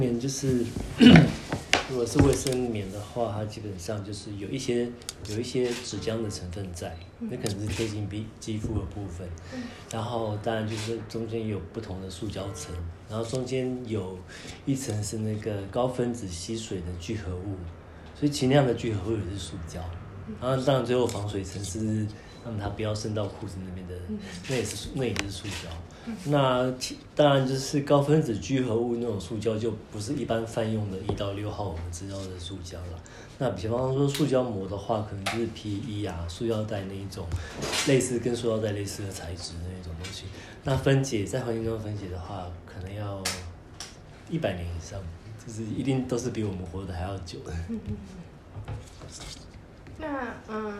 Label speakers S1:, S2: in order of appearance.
S1: 棉就是如果是卫生棉的话，它基本上就是有一些纸浆的成分在，那可能是贴近肌肤的部分。然后当然就是中间有不同的塑胶层，然后中间有一层是那个高分子吸水的聚合物，所以轻量的聚合物也是塑胶。然后当然最后防水层是让它不要渗到裤子那边的，那也是塑胶。那当然就是高分子聚合物那种塑胶就不是一般泛用的1到6号我们知道的塑胶了。那比方说塑胶膜的话，可能就是 PE 啊、塑料袋那一种跟塑料袋类似的材质的那种东西。那分解在环境中分解的话，可能要100年以上，就是一定都是比我们活得还要久的。
S2: 那